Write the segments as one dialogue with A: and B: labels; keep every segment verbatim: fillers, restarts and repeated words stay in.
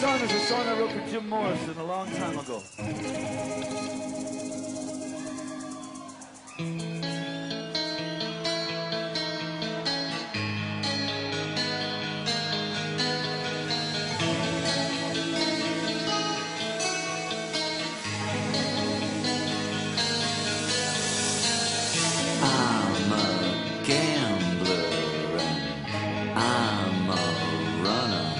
A: song is a song I wrote for Jim Morrison a long time ago.
B: I'm a gambler and I'm a runner,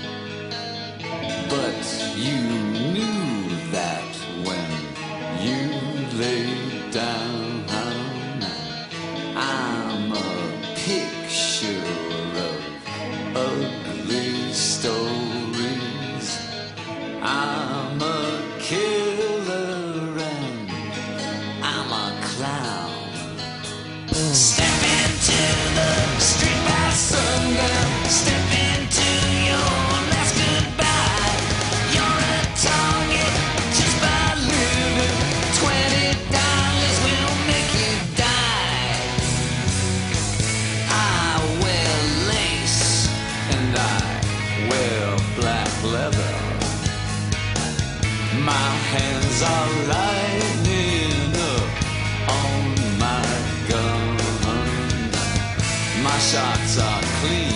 B: but you knew that when you laid down. I'm a picture of ugly stories. I'm a killer and I'm a clown. Step into the street by sundown. Step into your last goodbye. You're a target just by living. Twenty dollars will make you die. I wear lace and I wear black leather. My hands are lighting up on my gun. My shots are clean.